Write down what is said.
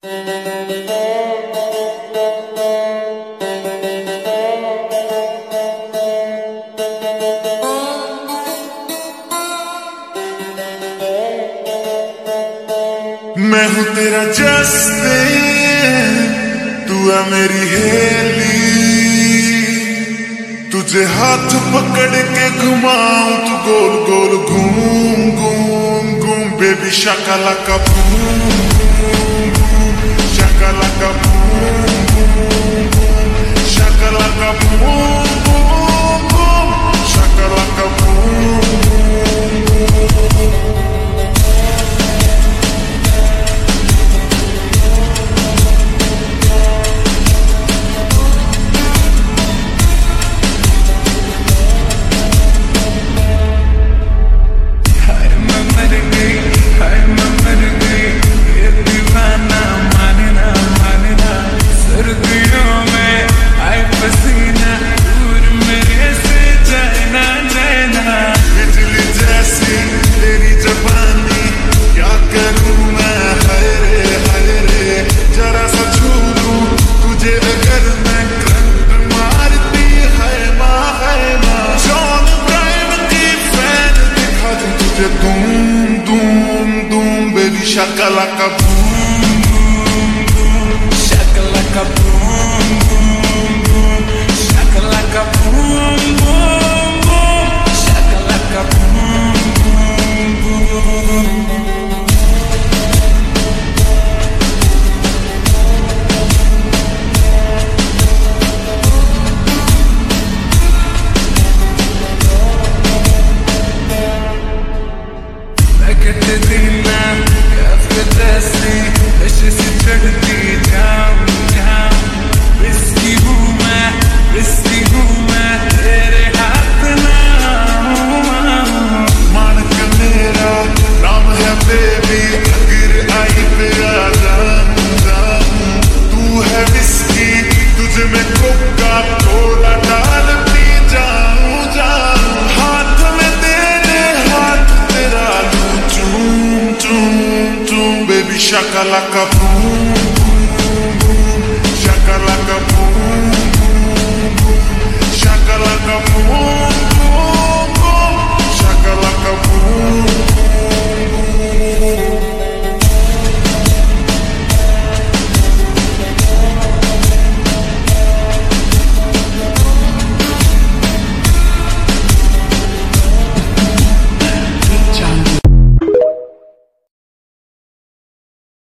मैं हूँ तेरा जस्टिन, तू है मेरी हेली। तुझे हाथ पकड़ के घुमाऊं, तू गोल गोल घूम घूम घूम। Baby shakalaka boom boom, shakalaka boom boom boom, shakalaka boom boom boom, shakalaka boom boom boom. Shakalaka boom boom boom, shakalaka boom boom boom, shakalaka boom boom boom, shakalaka boom boom boom. Shakalaka boom.